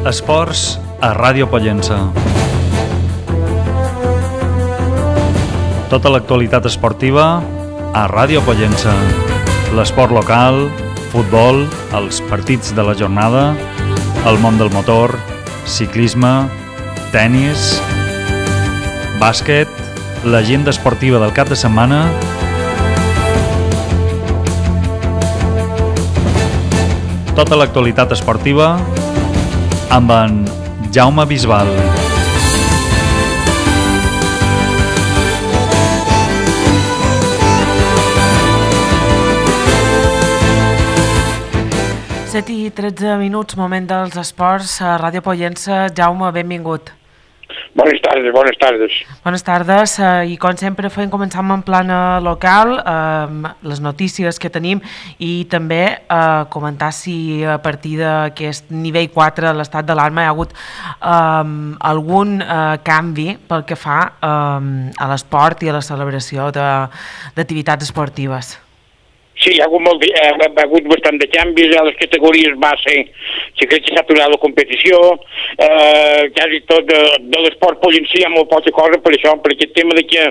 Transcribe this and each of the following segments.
Esports a Ràdio Pollença. Tota l'actualitat esportiva a Ràdio Pollença. L'esport local, futbol, els partits de la jornada, el món del motor, ciclisme, tennis, bàsquet, l'agenda esportiva del cap de setmana, tota l'actualitat esportiva amb en Jaume Bisbal. Set i 13 minuts, moment dels esports a Ràdio Pollença. Jaume, benvingut. Bones tardes. Bones tardes, i com sempre començam en plana local, les notícies que tenim i també comentar si a partir d'aquest nivell 4 de l'estat d'alarma hi ha hagut algun canvi pel que fa a l'esport i a la celebració d'activitats esportives. Sí, hi ha hagut bastant de canvis a les categories base. Sí, crec que s'ha aturat la competició, quasi tot de l'esport pollencí hi ha molt poca cosa per això, per aquest tema de que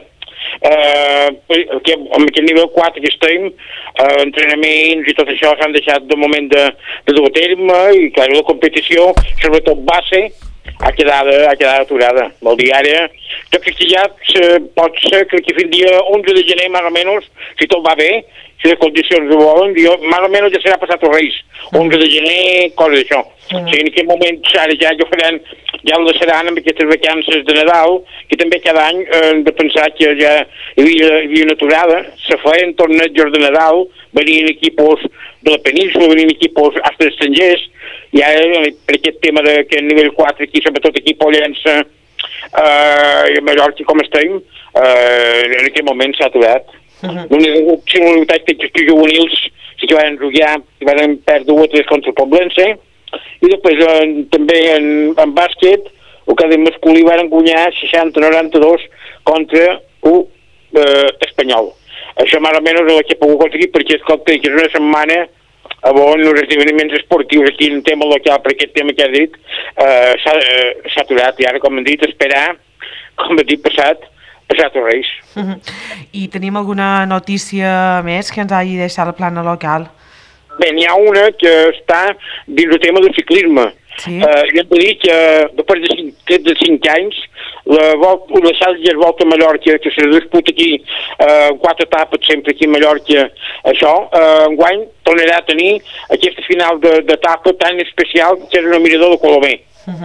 amb aquest nivell 4 que estem, entrenaments i tot això s'han deixat de moment de dur a terme i clar, la competició, sobretot base, ha quedat aturada. Vol dir, ara, jo crec que ja pot ser que fins el dia 11 de gener, més o menys, si tot va bé, si les condicions ho volen, més o menys ja serà passat els Reis. 11 de gener, coses d'això. O sigui, en aquest moment, ara ja el deixaran amb aquestes vacances de Nadal, que també cada any hem de pensar que ja hi havia una aturada, se feien tornejos de Nadal, venien equipos de la península, venien equipos hasta estrangers, i ara, per aquest tema que a nivell 4 aquí, sobretot aquí a Pollença i a Mallorca, com estem, en aquest moment s'ha aturat. L'única singularitat que els juvenils sí que van jugar, van perdre 1 o 3 contra el Poblense, i després també en bàsquet, el que de masculí van guanyar 60-92 contra l'Espanyol. Això més o menys és el que he pogut aconseguir, perquè escolta, que és una setmana on els esdeveniments esportius aquí en tema local, per aquest tema que has dit, s'ha aturat, i ara, com hem dit, esperar, com he dit, passat els Reis. I tenim alguna notícia més que ens hagi deixat el plana local? Bé, n'hi ha una que està dins el tema del ciclisme. Sí. Jo hem de dir que després de 5 anys la Challenger Volta a Mallorca, que se disputa aquí 4 etapes sempre aquí a Mallorca, això, enguany tornarà a tenir aquesta final d'etapa tan especial que és el mirador de Colomer.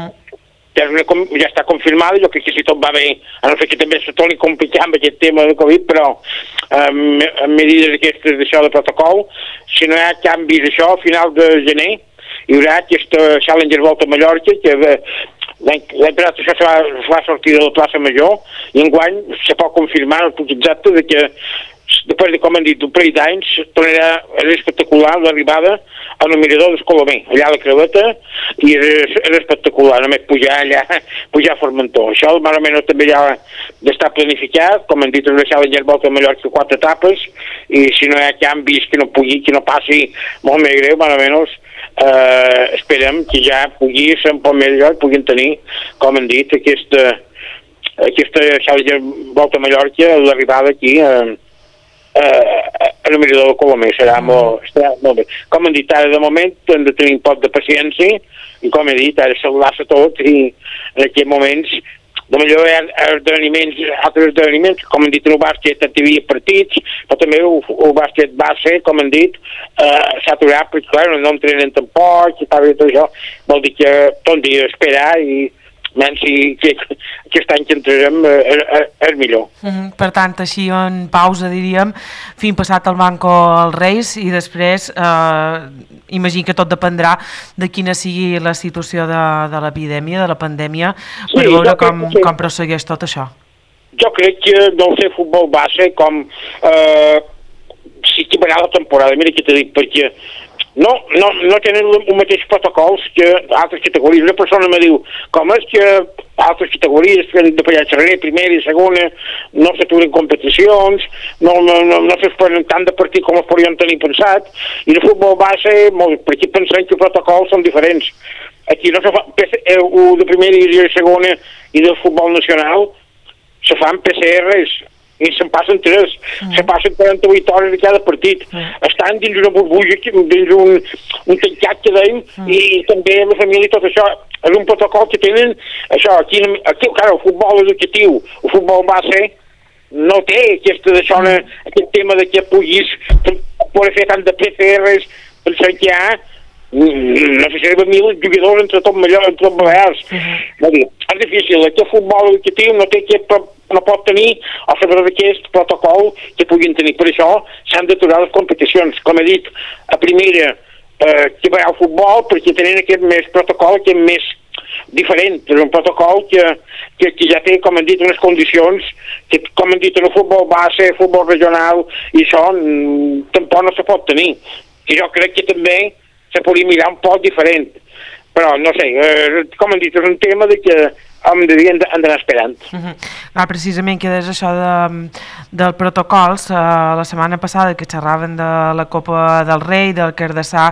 Ja està confirmada, jo crec que si tot va bé, a no ser que també se torni a complicar amb aquest tema de Covid, però amb medides aquestes d'això de protocol, si no hi ha canvis d'això, a final de gener hi haurà aquesta Challenger Volta a Mallorca, que l'any passat això se va sortir de la plaça Major, i enguany se pot confirmar el punt exacte de que després de, com hem dit, un parell d'anys, tornarà a ser espectacular l'arribada al mirador d'Escolomer, allà a la Creveta, i és espectacular, només pujar allà, pujar a Formentor. Això, més o menys, també ja està planificat, com hem dit, és deixar la Volta a Mallorca 4 etapes, i si no hi ha canvis que no passi molt més greu, més o menys, esperem que ja pugui ser un poc més lloc, puguin tenir, com hem dit, aquesta Challenger Volta a Mallorca, l'arribada aquí el mirador de Colomer serà molt bé. Com hem dit, ara de moment hem de tenir un poc de paciència i com he dit, ara saludar-se tot i en aquests moments de millor hi ha altres esdeveniments, com hem dit en el bàsquet hi havia partits, però també el bàsquet base, com hem dit, s'ha aturat perquè clar, no entrenen tampoc i tot això, vol dir que tot hem d'esperar i menys si aquest any que entrarem és millor. Per tant, així en pausa, diríem, fins passat el Banco als Reis i després imagino que tot dependrà de quina sigui la situació de l'epidèmia, de la pandèmia, per veure com prossegueix tot això. Jo crec que deu ser futbol base com si acabarà la temporada, mira què t'he dit, perquè no tenen el mateix protocols que altres categories. Una persona me diu, com és que altres categories de pallatxerrer, primera i segona, no s'aturen competicions, no s'esperen tant de partit com es podrien tenir pensat, i el futbol base, perquè pensem que els protocols són diferents. aquí no se fa, el de primera divisió i segona i del futbol nacional se fan PCRs i se'n passen 3, se passen 48 hores de cada partit, estan dins una burbuja, dins un tancat que deim, i també la família i tot això, és un protocol que tenen, això, aquí clar, el futbol educatiu, el futbol base, no té aquest tema de que puguis poder fer tant de PCRs, pensant que hi ha no sé si arriba 1.000 jugadors entre tot Mallorca, entre tot Balears. És difícil, aquest futbol educatiu no pot tenir a sobre d'aquest protocol que puguin tenir. Per això s'han d'aturar les competicions. Com he dit, a primera que va al futbol, perquè tenen aquest més protocol, que és més diferent. És un protocol que ja té, com hem dit, unes condicions que, com hem dit, en el futbol base, futbol regional, i això tampoc no se pot tenir. I jo crec que també se podria mirar un poc diferent. Però, no sé, com hem dit, és un tema de que hem d'anar esperant. Precisament que és això del protocols, la setmana passada que xerraven de la Copa del Rei, del Cardassà,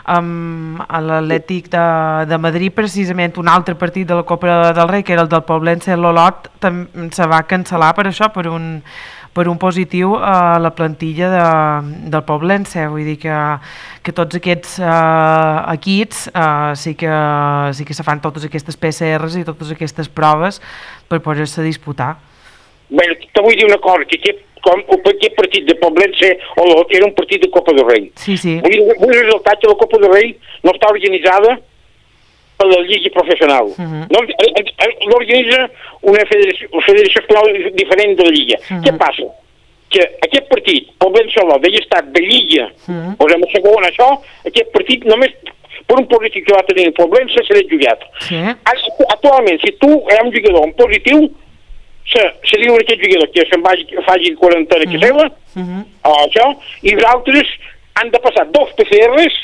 amb l'Atlètic de Madrid, precisament un altre partit de la Copa del Rei, que era el del Poblense l'Olot, se va cancel·lar per això, per un positiu a la plantilla del Poblense. Vull dir que tots aquests equips sí que se fan totes aquestes PCRs i totes aquestes proves per poder-se disputar. Bé, te vull dir una cosa, que aquest partit de Poblense o l'Olot era un partit de Copa del Rei. Sí. Vull resultar que la Copa del Rei no està organitzada per la Lliga Professional. L'organitza una federació espanyola diferent de la Lliga. Què passa? Que aquest partit, Poblense-Olot, d'haver estat de Lliga, o de la segona, això, aquest partit només per un positiu que va tenir el Poblense serà jugat. Actualment, si tu ets un jugador en positiu, se diu aquest jugador que se'n faci quarantena que seva, això, i els altres han de passar 2 PCRs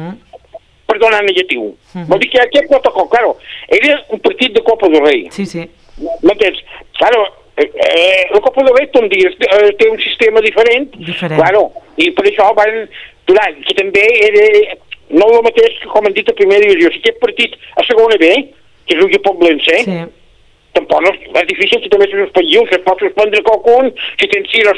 per donar negatiu. Vol dir que aquest protocol, claro, era un partit de Copa del Rei. Sí. M'entens? Claro, la Copa del Rei té un sistema diferent. Claro, i per això van durar, que també era no el mateix que com han dit a primera divisió. Si aquest partit a segona B, que és el que Poblense, tampoc no és difícil que també se suspengiu, se pot suspendre qualcun si tens 6 o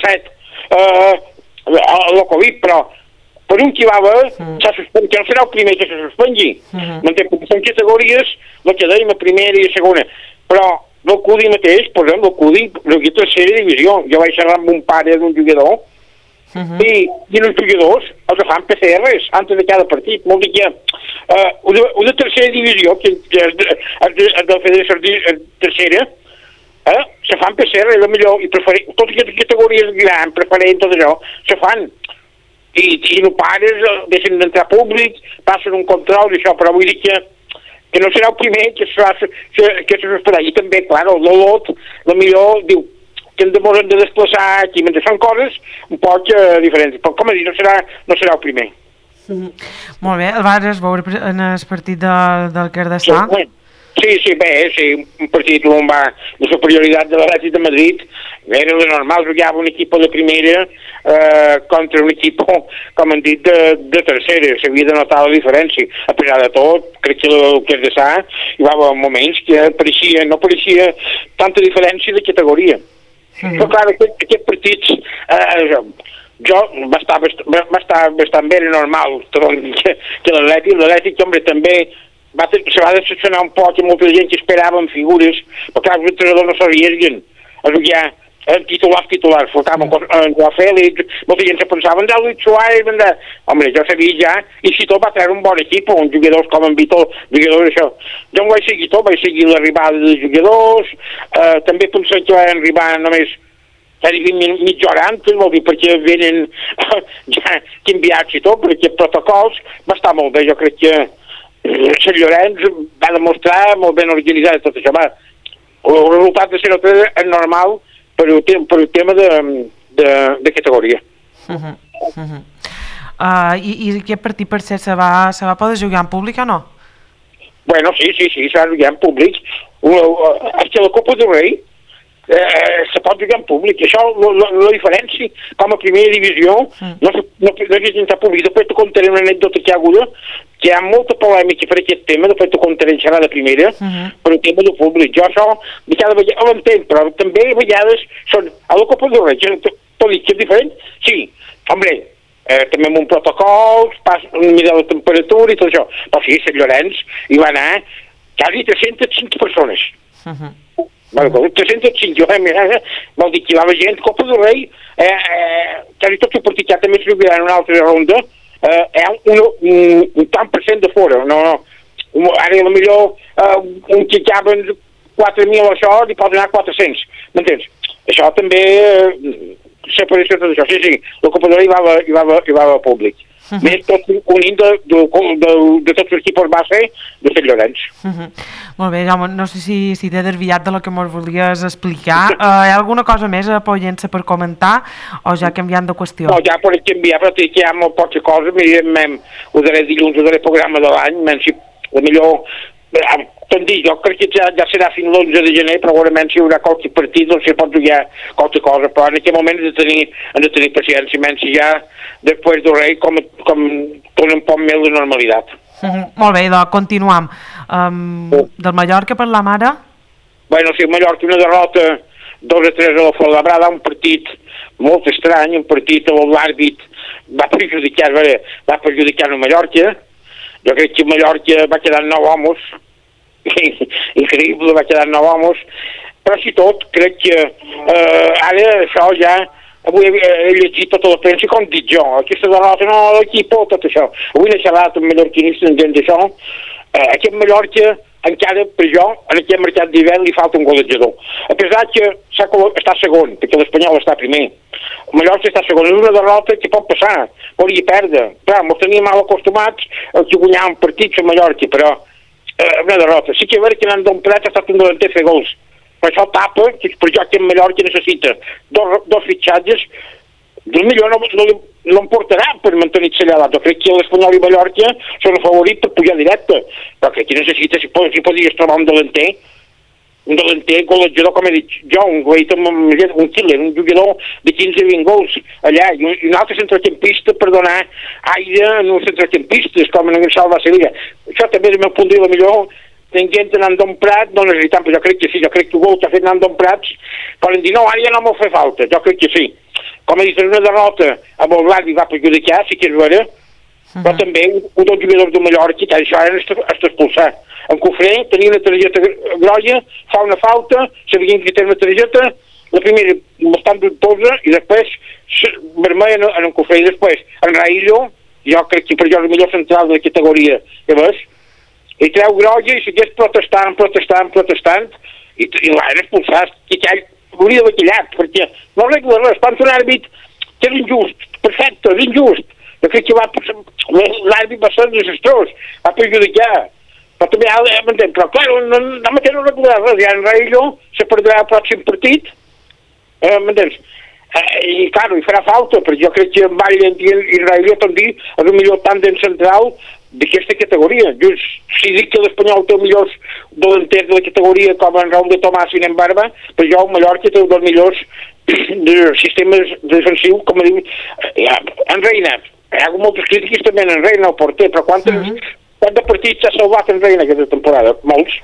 7 la Covid, però per un que va haver, s'ha suspès, que no serà el primer que se suspengui. M'entén? Perquè són categories, el que dèiem a primera i a segona. Però el CUDI mateix, per exemple, el CUDI, la tercera divisió, jo vaig xerrar amb un pare d'un jugador, i els jugadors els fan PCRs antes de cada partit. Vol dir que una tercera divisió, que és de la federació tercera, se fan PCR, és el millor, i totes aquestes categories grans, preferent, tot això, se fan. I no pares, deixen d'entrar públic, passen un control i això, però vull dir que no serà el primer que se suspendrà. I també, clar, l'Olot, el millor, diu que ens hem de desplaçar aquí, mentre són coses un poc diferents. Però, com he dit, no serà el primer. Molt bé, el vas veure en el partit del Cardassà? Sí, un partit on va la superioritat de l'Atlètic de Madrid, era lo normal, jugava un equip de primera contra un equip, com han dit, de tercera, s'havia de notar la diferència. A pesar de tot, crec que el Cardassà hi va haver moments que no pareixia tanta diferència de categoria. Però clar, aquests partits, jo va estar bastant bé, normal, que l'Atlètic, home, també se va decepcionar un poc, i molta gent que esperaven figures, però clar, els entrenadors no s'arriesguen a jugar titulars, faltaven en Joao Félix, molta gent se pensava en Luis Suárez, home, jo sabia ja, i si tot va treure un bon equip, uns jugadors com en Vitor, jugadors això. Jo em vaig seguir tot, vaig seguir l'arribada de jugadors, també pensant que van arribar només mitja hora antes, vol dir, perquè venen ja canviats i tot, perquè protocols va estar molt bé, jo crec que Sant Llorenç va demostrar molt ben organitzat tot això. El resultat de 0-3 és normal per el tema de categoria. I aquest partit per ser se va poder jugar en públic o no? Bueno, sí, s'ha de jugar en públic. És que la Copa del Rei se pot jugar en públic. Això, la diferència, com a primera divisió, no és intentar públic. Després te contaré una anècdota que hi ha hagut, que hi ha molta polèmica per aquest tema, després te contaré serà de primera, per el tema del públic. Jo això, de cada vegada, l'entenc, però també a vegades són, a la Copa del Rei, t'ho dic, que és diferent? Sí, hombre, també amb un protocol, mirar la temperatura i tot això. Però sí, Sant Llorenç hi va anar quasi 305 persones. 305, vol dir que hi va la gent, Copa del Rei, quasi tot el partit ja també s'obrirà en una altra ronda, un tant per cent de fora, ara potser un que caben 4.000 això, li pot donar 400, m'entens? Això també, separació de tot això, sí, la Copa del Rei hi va al públic. Més tot unint de tots els equips base de Sant Llorenç. Molt bé, Jaume, no sé si t'he desviat de lo que ens volies explicar. Hi ha alguna cosa més a Pollença per comentar o ja canviant de qüestió? No, ja per canviar, però que hi ha molt poques coses. Evidentment, ho daré dilluns, ho daré programa de l'any, menys si millor... jo crec que ja serà fins l'11 de gener, probablement si hi haurà qualque partit, doncs s'hi pot jugar qualque cosa, però en aquest moment hem de tenir paciència, menys si ja després del Rei com torna un poc més de normalitat. Molt bé, doncs continuam. Del Mallorca parlam ara? Bueno, sí, Mallorca una derrota 2-3 a la Fuenlabrada, un partit molt estrany, un partit on l'àrbit va perjudicar el Mallorca. Jo crec que Mallorca va quedar 9 homes, increïble, va quedar 9 homes, però si tot, crec que ara això ja, avui he llegit tota la premsa com dic jo, aquesta derrota, no, l'equip, tot això. Avui n'he xerrat amb mallorquinistes en gent d'això, aquest Mallorca, encara per jo, en aquest mercat d'hivern li falta un golejador. A pesar que està segon, perquè l'Espanyol està primer. Mallorca està segon, és una derrota que pot passar, podria perdre. Clar, ens teníem mal acostumats a que guanyàvem partits a Mallorca, però una derrota. Sí que és vera que l'Andon Prat ha estat un delanter a fer gols, però això tapa, que per jo que en Mallorca necessita dos fitxatges, doncs millor no em portarà per mantenir-se allà dalt. Jo crec que l'Espanyol i Mallorca són el favorit per pujar directe, però crec que necessita, si podries trobar un delanter golejador, com he dit jo, un killer, un jugador de 15-20 gols allà, i un altre centrocampista per donar aire en uns centrocampistes, com en Salva Sevilla. Això també, del meu punt de vista, millor tenint en Andon Prat, no necessitant, però jo crec que sí, jo crec que el gol que ha fet Andon Prats poden dir, no, ara ja no m'ho fa falta, jo crec que sí. Com he dit, és una derrota amb el Blanc va perjudicar, sí que és vera, però també un dels jugadors de Mallorca, que això era expulsar. En Cofré tenia una targeta grolla, fa una falta, sabien que tenia una targeta, la primera bastant dubtosa, i després vermella en Cofré, i després en Raillo, jo crec que per jo és el millor central de la categoria, ja veus? I treu grolla i segueix protestant, i l'han expulsat, i que hauria d'haver callat, perquè no arregla res, quan un àrbit que és injust, perfecte, és injust. Jo crec que l'àrbit va ser desastrós, va perjudicar. Però també però clar, no m'entén regular res, ja en Raillo se perdrà el pròxim partit, m'entens? I clar, hi farà falta, perquè jo crec que en Valle i Raillo també és el millor tàndem central d'aquesta categoria. Just si dic que l'Espanyol té els millors delanters de la categoria com en Raúl de Tomàs i en Barba, però jo el Mallorca té un dels millors sistemes defensius, com a diu, en Reina. Hi ha hagut moltes crítiques també en Reina, el porter, però quants de partits s'ha salvat en Reina aquesta temporada? Molts.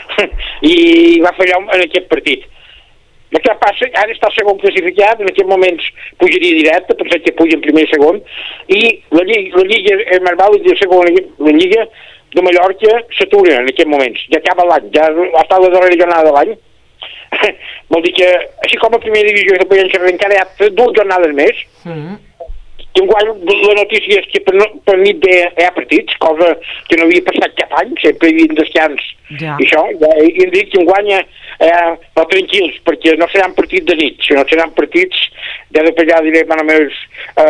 I va fallar en aquest partit. El que passa, ara està segon classificat, en aquests moments pujaria directe, pensem que puja en primer i segon, i la Lliga és més vàlida, la Lliga de Mallorca s'atura en aquests moments, ja acaba l'any, ja està la darrera jornada de l'any. Vol dir que, així com a primera divisió de Pollença encara hi ha 2 jornades més, enguany la notícia és que per nit hi ha partits, cosa que no havia passat cap any, sempre hi havia descans i això, i hem dit que enguany no tranquils, perquè no seran partits de nit, sinó seran partits ja de per allà diré més o menys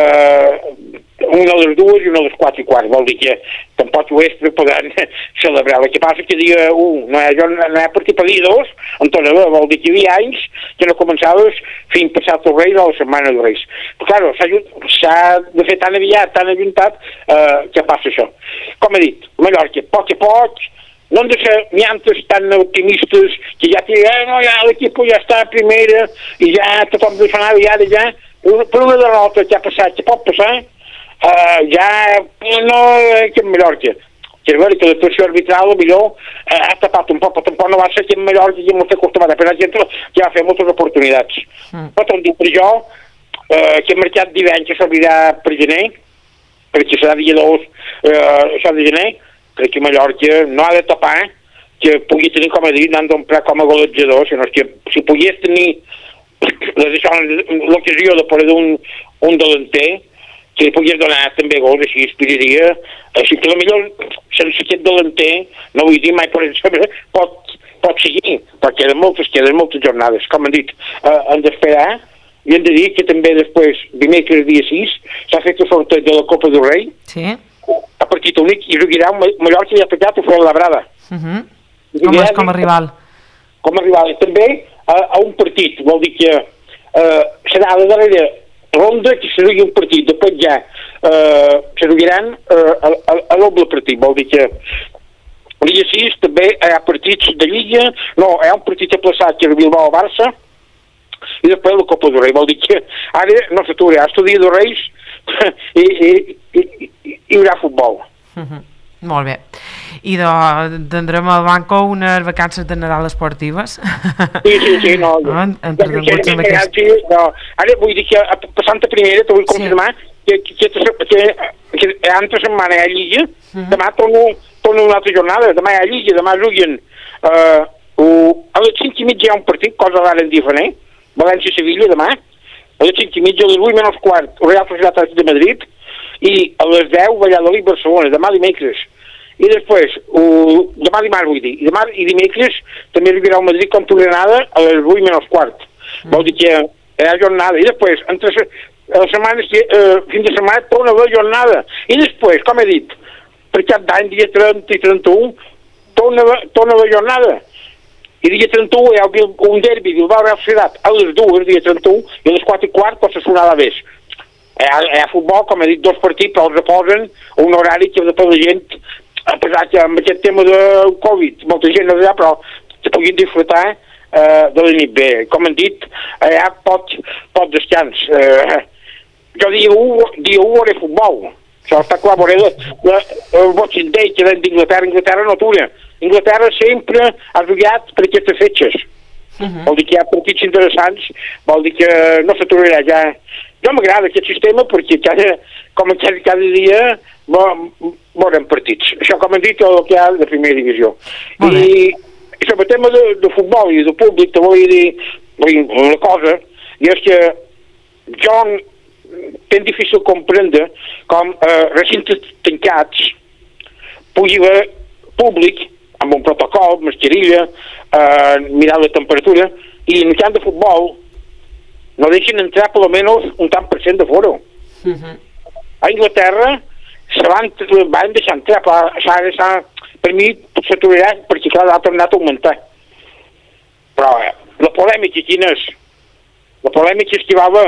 una a les 2 i una a les 4:15, vol dir que tampoc ho és per poder celebrar. El que passa que dia 1 no hi ha partit per dia 2, en tot allò, vol dir que hi havia anys que no començaves fins passat el Reis o la setmana dels Reis. Però clar, s'ha de fer tan aviat, tan ajuntat, que passa això. Com he dit, Mallorca, poc a poc, no han de ser miantes tan optimistes que ja no, ja l'equip ja està a primera i ja tothom de sonava i ara ja per una derrota que ha passat, que pot passar, ja no que en Mallorca. Que és veritat que la situació arbitral millor ha tapat un poc, però tampoc no va ser que en Mallorca ja m'ho té acostumat, però la gent ja va fer moltes oportunitats. Però com dic per jo, que el mercat d'hivern que s'obrirà per gener, perquè serà dia 2, això de gener, crec que Mallorca no ha de tapar que pugui tenir, com a dit, anant d'omprar com a golejador, sinó que si pogués tenir l'ocasió de poder un delanter, que li pogués donar també gols, així aspiraria, així que potser sense aquest delanter, no vull dir mai pot seguir, perquè queden moltes jornades, com han dit, han d'esperar, i hem de dir que també després, dimecres dia 6, s'ha fet el sorteig de la Copa del Rei, a partit únic, i jugarà Mallorca i ha pegat a Fuenlabrada. Com a rival. Com a rival, i també a un partit, vol dir que serà la darrera ronda que se jugui un partit, després ja se jugaran a doble partit, vol dir que dia 6 també hi ha partits de Lliga, no, hi ha un partit aplaçat que és el Bilbao-Barça, i després la Copa del Rei, vol dir que ara no s'aturarà, és el dia dels Reis i hi haurà futbol. Molt bé. I tindrem al banco unes vacances de Nadal esportives? Sí, no. Entretenguts amb aquest. Ara vull dir que passant a primera t'ho vull confirmar que altra setmana hi ha Lliga, demà torno una altra jornada, demà hi ha Lliga, demà juguen a les 5:30 hi ha un partit, cosa rara en diferent, València-Sevilla demà, a les 5:30, a les 8:15, Real Societat de Madrid, i a les 10 Valladolid-Barcelona, demà dimecres. I després, demà dimarts vull dir, i demà i dimecres també arribarà al Madrid contra l'Granada a les 8:15. Vol dir que hi ha jornada. I després, entre les setmanes, fins de setmana, torna la jornada. I després, com he dit, per cap d'any, dia 30 i 31, torna la jornada. I dia 31 hi ha un derbi Bilbao-Real Societat a les 2, dia 31, i a les 4:15 pot ser sonada més. Hi ha futbol, com he dit, 2 partits, però els reposen a un horari que per la gent, a pesar que amb aquest tema de Covid, molta gent no hi ha, però que puguin disfrutar de la nit bé. Com han dit, hi ha pot descans. Jo dia 1 veuré futbol. Això està clar, veuré el Boxing Day, que és d'Inglaterra no atura. Inglaterra sempre ha jugat per aquestes fetges. Vol dir que hi ha partits interessants, vol dir que no s'aturarà ja. Jo m'agrada aquest sistema perquè cada dia veurem partits. Això, com hem dit, el que hi ha de primera divisió. I sobre el tema de futbol i de públic, te vull dir una cosa, i és que jo és difícil comprendre com recintes tancats pugui haver públic amb un protocol, mascarilla, mirar la temperatura, i en el camp de futbol no deixen entrar per almenys un tant per cent de foro. A Inglaterra se van deixar entrar, però per mi s'aturarà perquè clar, ha tornat a augmentar. Però la polèmica quina és? La polèmica és que ha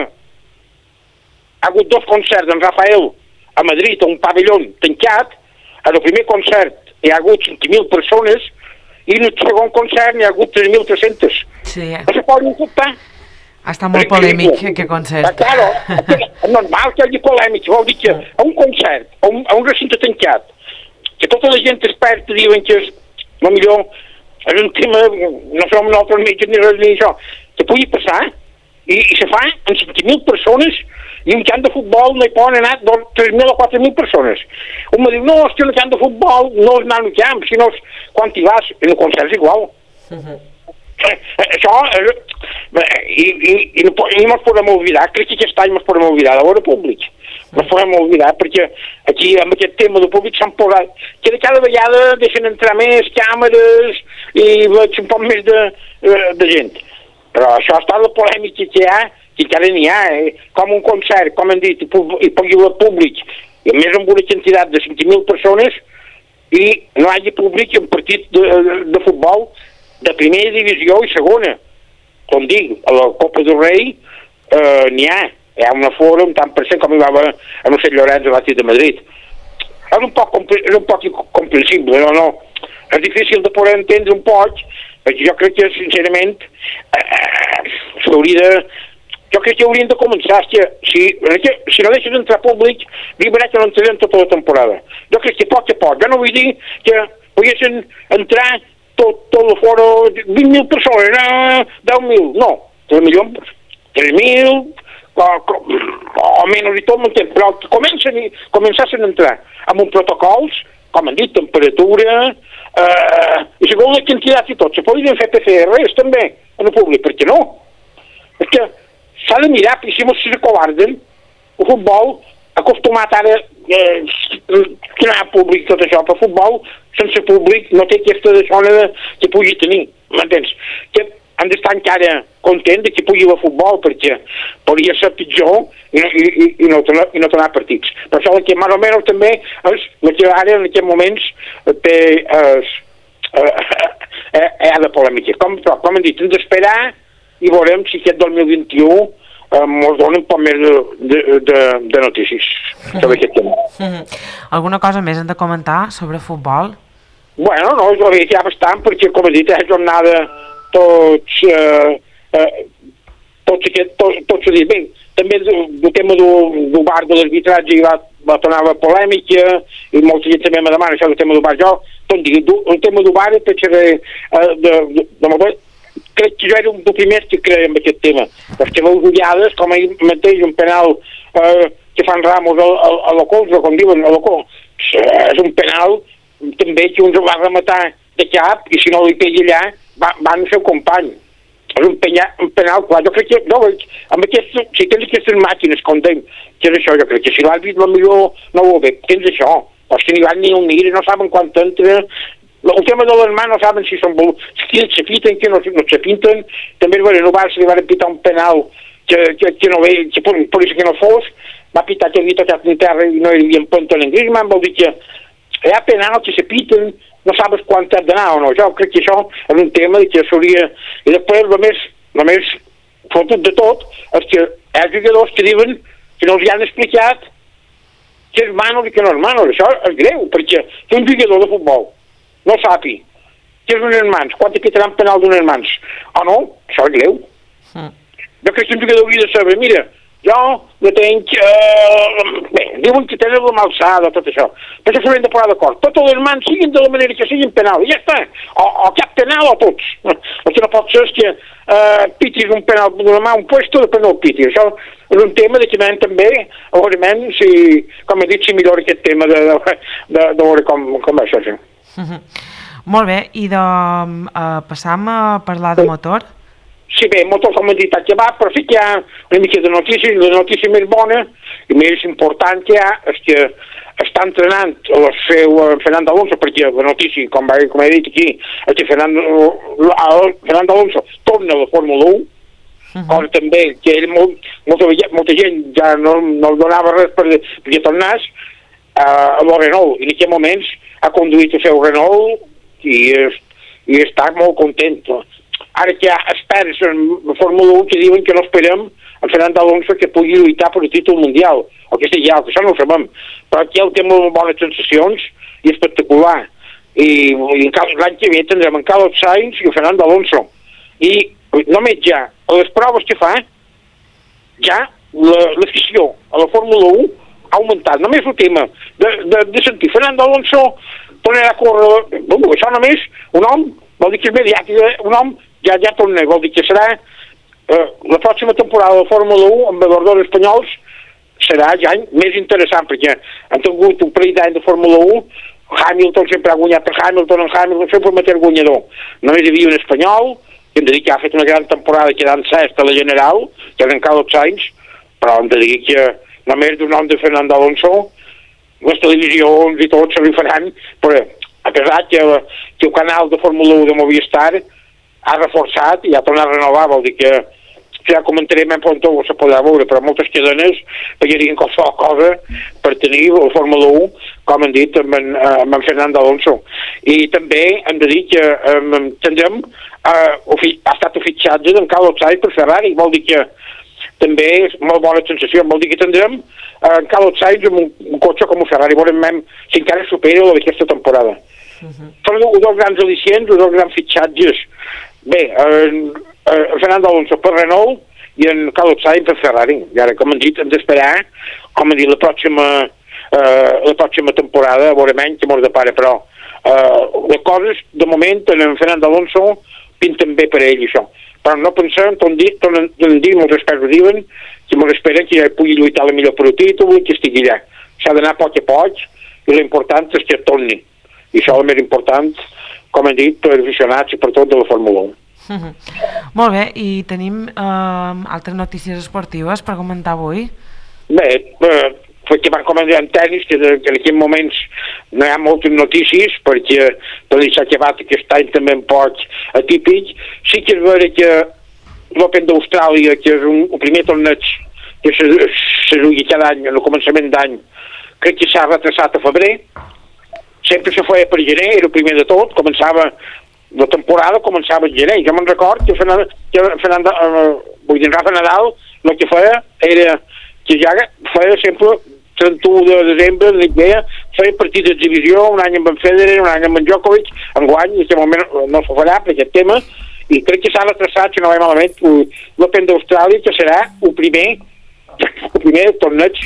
hagut 2 concerts d'en Rafael a Madrid, a un pavelló tancat. En el primer concert hi ha hagut 5.000 persones i en el segon concert n'hi ha hagut 3.300. Sí. No se pot insultar. Ha estat molt polèmic aquest concert. Claro, és normal que hi hagi polèmica. Vol dir que a un concert, a un recinte tancat, que tota la gent experta diuen que millor és un tema, no som nosaltres metges ni res ni això, que pugui passar i se fa amb 5.000 persones i un camp de futbol no hi poden anar 3.000 o 4.000 persones. Un me diu, no, és que el camp de futbol no és anar al camp, sinó quan hi vas, en el concert és igual. Això, i no ens podem oblidar, crec que aquest any ens podem oblidar de l'hora públic. Ens podem oblidar, perquè aquí amb aquest tema del públic s'han posat, que de cada vegada deixen entrar més càmeres i veig un poc més de gent. Però això ha estat la polèmica que hi ha, que encara n'hi ha, com un concert, com hem dit, i pugui haver públic, i a més amb una quantitat de 5.000 persones, i no hi hagi públic en partit de futbol de primera divisió i segona. Com dic, a la Copa del Rei n'hi ha una fora un tant per cent com hi va haver a Sant Llorenç a l'Atlètic de Madrid. És un poc comprensible, no és difícil de poder entendre un poc, perquè jo crec que, sincerament, s'hauria de... Jo crec que haurien de començar, si no deixes d'entrar públic, verà que no entrarem tota la temporada. Jo crec que a poc, jo no vull dir que poguessin entrar tot el foro, 20.000 persones, 10.000, no, 3.000, o menys i tot, però començassin a entrar amb un protocols, com han dit, temperatura, i segons la quantitat i tot, se podrien fer PCRs també, en el públic, per què no? Perquè s'ha de mirar, perquè si mos s'acovarden, el futbol, acostumat ara que no hi ha públic tot això, però el futbol, sense públic, no té aquesta zona que pugui tenir, m'entens? Que han d'estar encara contents de que pugui el futbol, perquè podria ser pitjor i no tornar partits. Per això que més o menys també és el que ara en aquests moments té hi ha de polèmica. Com hem dit, hem d'esperar i veurem si aquest 2021 ens donen un poc més de notícies sobre aquest tema. Alguna cosa més hem de comentar sobre futbol? Bueno, no, hi ha bastant, perquè com he dit, és jornada tots dit. Bé, també el tema del bar de l'arbitratge va tornar a la polèmica i molta gent també me demana això del tema del bar. Jo, el tema del bar, crec que jo era un dels primers que creia en aquest tema, perquè les ullades, com ell mateix, un penal que fan Ramos a la colza, com diuen, a la colza, és un penal també que un va rematar de cap i si no li pegui allà van al seu company. És un penal clar. Jo crec que si tens aquestes màquines, com dèiem, que és això, jo crec que si l'àrbit millor no ho ve, tens això, però si ni van ni el mira, no saben quan entra. El tema de les mans no saben si se pinten, que no se pinten. També el Barça li van pitar un penal que no ve, que potser que no fos, va pitar que havia tocat en terra i no hi havia empenten en Griezmann, vol dir que hi ha penal que se pinten, no sabes quan t'has d'anar o no. Jo crec que això és un tema que s'hauria... I després, el més fotut de tot, és que hi ha jugadors que diuen que no els han explicat que és manos i que no és manos. Això és greu, perquè un jugador de futbol no sapi que és unes mans, quan te quitaran penal d'unes mans. O no, això és greu. Jo crec que un jugador hauria de saber, mira, jo no tenc... bé, diuen que tenen la malçada, tot això. Per això s'haurien de posar d'acord. Totes les mans siguin de la manera que siguin penal, i ja està. O cap penal o tots. El que no pot ser és que pitis un penal d'una mà, un puesto, després no el pitis. Això és un tema de que anem també, segurament, si, com he dit, si millora aquest tema de veure com va això. Sí. Molt bé, i passam a parlar de motor? Sí, bé, motor com hem dit acabat, però sí que hi ha una mica de notícies, la notícia més bona i més important que hi ha és que està entrenant el seu Fernando Alonso, perquè la notícia, com he dit aquí, és que Fernando Alonso torna a la Fórmula 1, com també que ell, molta gent ja no donava res perquè tornés a la Renault, i en aquests moments ha conduït el seu Renault i està molt content. Ara que hi ha experts en la Fórmula 1 que diuen que no esperem el Fernando Alonso que pugui lluitar per el títol mundial, o que sigui alt, això no ho sabem, però aquí el té molt bones sensacions i espectacular. I l'any que ve tindrem en Carlos Sainz i el Fernando Alonso. I només ja, a les proves que fa, ja l'afició a la Fórmula 1 ha augmentat. Només el tema de sentir Fernando Alonso tornarà a córrer, això només, un home, vol dir que és mediàtic, un home ja torna, vol dir que serà la pròxima temporada de la Fórmula 1 amb els dos espanyols serà ja més interessant, perquè han tingut un parell d'any de Fórmula 1, Hamilton sempre ha guanyat per Hamilton sempre mateix guanyador. Només hi havia un espanyol, que hem de dir que ha fet una gran temporada quedant sest a la general, que és en Carlos Sainz, però hem de dir que només d'un nom de Fernando Alonso, les televisions i tot se li faran, però a pesar que el canal de Fórmula 1 de Movistar ha reforçat i ha tornat a renovar, vol dir que ja comentarem en pronto se podrà veure, però moltes cadenes pagarien qualsevol cosa per tenir la Fórmula 1, com han dit amb en Fernando Alonso. I també hem de dir que tindrem ha estat fitxatge d'en Carlos Sainz per Ferrari, vol dir que també és molt bona sensació, vol dir que tindrem en Carlos Sainz amb un cotxe com un Ferrari, veurem si encara supera la d'aquesta temporada. Són dos grans al·licients, dos grans fitxatges. Bé, Fernando Alonso per Renault i en Carlos Sainz per Ferrari. I ara, com han dit, hem d'esperar, com han dit, la pròxima temporada, a veure menys, que mos depara, però les coses, de moment, en Fernando Alonso pinten bé per ell, això. Però no pensem, tornen a dir, molts experts ho diuen, que ens esperen que ja pugui lluitar la millor per un títol i que estigui allà. S'ha d'anar a poc a poc i l'important és que torni. I això és el més important, com hem dit, per aficionats i per tot de la Fórmula 1. Molt bé, i tenim altres notícies esportives per comentar avui? Bé, perquè van comentar en tennis, que en aquests moments no hi ha moltes notícies, perquè s'ha acabat aquest any també un poc atípic. Sí que és vera que l'Open d'Austràlia, que és el primer torneig que se jugui cada any, en el començament d'any, crec que s'ha retrasat a febrer. Sempre se feia per gener, era el primer de tot, la temporada començava en gener. Jo me'n record que Rafa Nadal el que feia era que ja feia sempre 31 de desembre, feia partit d'exhibició, un any amb en Federer, un any amb en Djokovic, enguany, en aquest moment no s'ho farà per aquest tema, i crec que s'ha retrasat, si no va malament, l'Open d'Austràlia, que serà el primer torneig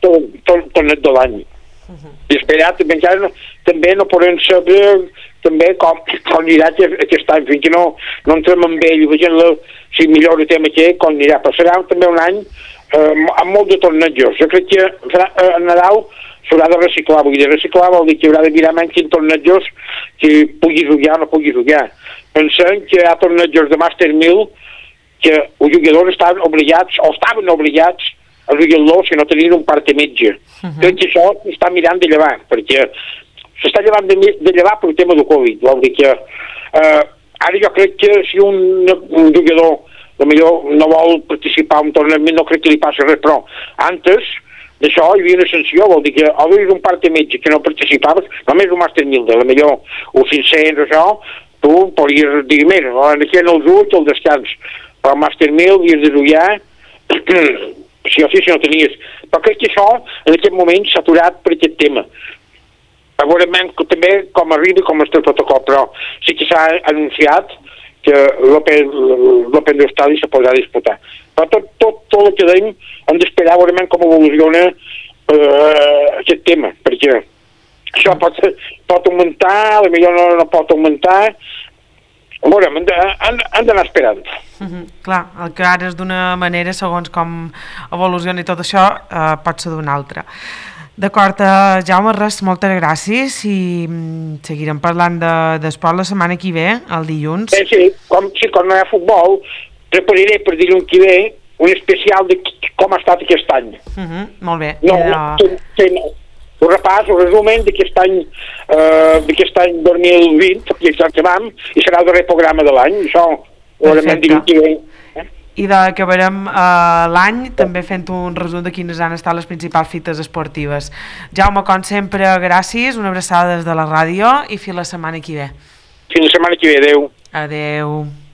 de l'any. I esperar, també no podem saber també com anirà aquest any, fins que no entrem amb ell, veient si millor el tema que com anirà, però serà també un any amb molt de tornejos. Jo crec que Nadal s'haurà de reciclar, vol dir que haurà de mirar menys quins tornejos que pugui jugar o no pugui jugar. Pensem que hi ha tornejos de Master 1000 que els jugadors estaven obligats a jugar-los si no tenien un part de metge. Crec que això s'està mirant de llevar, perquè s'està llevant de llevar per el tema del Covid. Vol dir que ara jo crec que si un jugador potser no vol participar en un torneig, no crec que li passi res, però antes d'això hi havia una sanció, vol dir que o havies un part de metge que no participaves, només un Master 1000, potser o 500 o això, tu podries dir més, aquí en els ulls el descans, però el Master 1000 havies de jugar sí o sí, si no tenies. Però crec que això en aquest moment s'ha aturat per aquest tema. Segurament també com arriba com està el protocol, però sí que s'ha anunciat que l'Open d'Austràlia se podrà disputar. Però tot el que dèiem hem d'esperar veurement com evoluciona aquest tema, perquè això pot augmentar, potser no pot augmentar. Veurem, hem d'anar esperant. Clar, el que ara és d'una manera, segons com evoluciona i tot això, pot ser d'una altra. D'acord, Jaume, res, moltes gràcies i seguirem parlant d'esport la setmana que ve, el dilluns. Sí, com no hi ha futbol, prepararé per dilluns que ve un especial de com ha estat aquest any. Molt bé. Un repàs, un resumen d'aquest any 2020, i ens acabam, i serà el darrer programa de l'any, això ho haurem dilluns que ve. I acabarem l'any també fent un resum de quines han estat les principals fites esportives. Jaume, com sempre, gràcies, una abraçada des de la ràdio i fins la setmana que ve. Fins la setmana que ve, adeu. Adeu.